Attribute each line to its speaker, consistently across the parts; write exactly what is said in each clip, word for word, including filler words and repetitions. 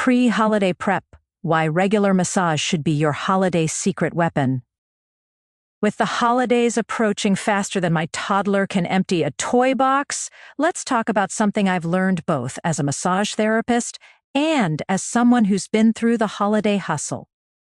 Speaker 1: Pre-holiday prep, why regular massage should be your holiday secret weapon. With the holidays approaching faster than my toddler can empty a toy box, let's talk about something I've learned both as a massage therapist and as someone who's been through the holiday hustle.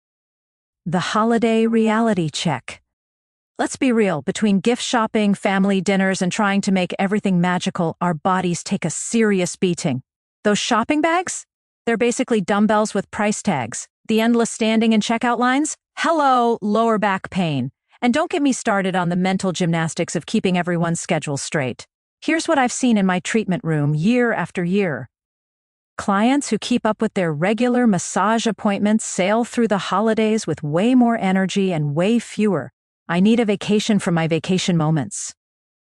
Speaker 1: The holiday reality check. Let's be real, between gift shopping, family dinners, and trying to make everything magical, our bodies take a serious beating. Those shopping bags? They're basically dumbbells with price tags. The endless standing and checkout lines? Hello, lower back pain. And don't get me started on the mental gymnastics of keeping everyone's schedule straight. Here's what I've seen in my treatment room year after year. Clients who keep up with their regular massage appointments sail through the holidays with way more energy and way fewer "I need a vacation from my vacation moments."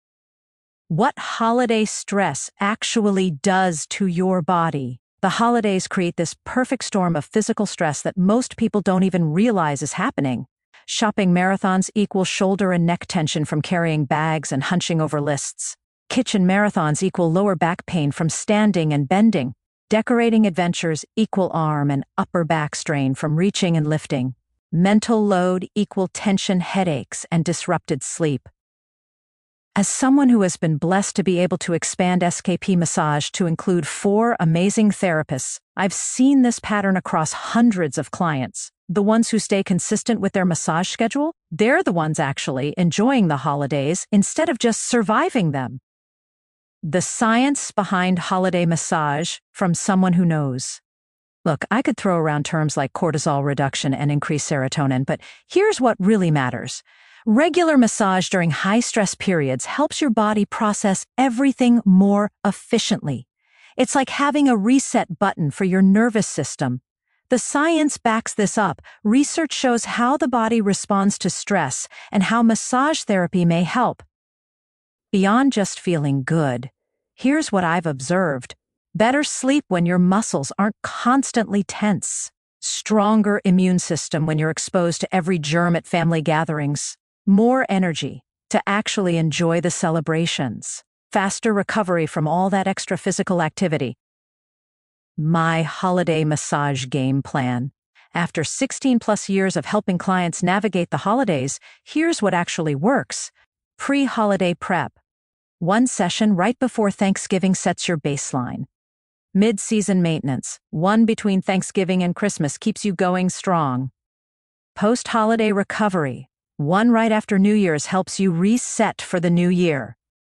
Speaker 1: What holiday stress actually does to your body? The holidays create this perfect storm of physical stress that most people don't even realize is happening. Shopping marathons equal shoulder and neck tension from carrying bags and hunching over lists. Kitchen marathons equal lower back pain from standing and bending. Decorating adventures equal arm and upper back strain from reaching and lifting. Mental load equal tension headaches and disrupted sleep. As someone who has been blessed to be able to expand S K P Massage to include four amazing therapists, I've seen this pattern across hundreds of clients. The ones who stay consistent with their massage schedule, they're the ones actually enjoying the holidays instead of just surviving them. The science behind holiday massage from someone who knows. Look, I could throw around terms like cortisol reduction and increased serotonin, but here's what really matters. Regular massage during high-stress periods helps your body process everything more efficiently. It's like having a reset button for your nervous system. The science backs this up. Research shows how the body responds to stress and how massage therapy may help. Beyond just feeling good, here's what I've observed. Better sleep when your muscles aren't constantly tense. Stronger immune system when you're exposed to every germ at family gatherings. More energy to actually enjoy the celebrations. Faster recovery from all that extra physical activity. My holiday massage game plan. After sixteen plus years of helping clients navigate the holidays, here's what actually works. Pre-holiday prep. One session right before Thanksgiving sets your baseline. Mid-season maintenance. One between Thanksgiving and Christmas keeps you going strong. Post-holiday recovery. One right after New Year's helps you reset for the new year.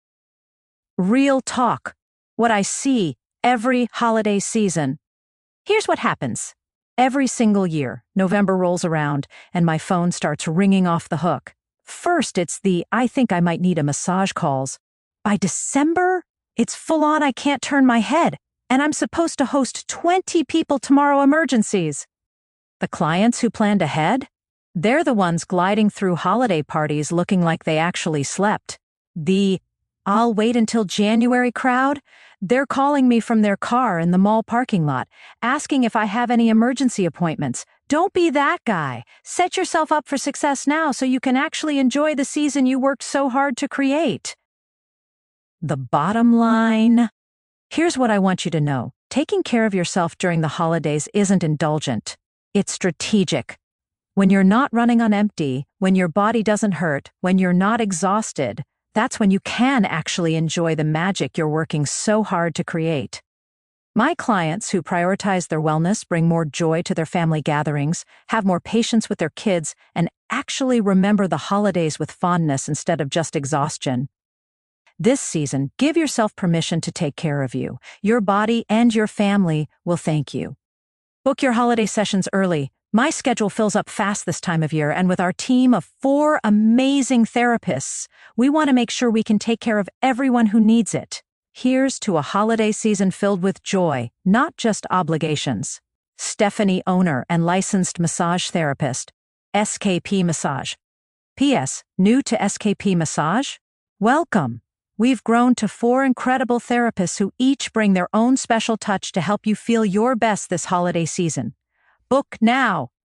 Speaker 1: Real talk. What I see every holiday season. Here's what happens. Every single year, November rolls around and my phone starts ringing off the hook. First, it's the "I think I might need a massage" calls. By December, it's full on "I can't turn my head, and I'm supposed to host twenty people tomorrow" emergencies. The clients who planned ahead? They're the ones gliding through holiday parties looking like they actually slept. The "I'll wait until January" crowd? They're calling me from their car in the mall parking lot, asking if I have any emergency appointments. Don't be that guy. Set yourself up for success now so you can actually enjoy the season you worked so hard to create. The bottom line. Here's what I want you to know. Taking care of yourself during the holidays isn't indulgent. It's strategic. When you're not running on empty, when your body doesn't hurt, when you're not exhausted, that's when you can actually enjoy the magic you're working so hard to create. My clients who prioritize their wellness bring more joy to their family gatherings, have more patience with their kids, and actually remember the holidays with fondness instead of just exhaustion. This season, give yourself permission to take care of you. Your body and your family will thank you. Book your holiday sessions early. My schedule fills up fast this time of year, and with our team of four amazing therapists, we want to make sure we can take care of everyone who needs it. Here's to a holiday season filled with joy, not just obligations. Stephanie Owner and licensed massage therapist, S K P Massage. P S. New to S K P Massage? Welcome. We've grown to four incredible therapists who each bring their own special touch to help you feel your best this holiday season. Book now.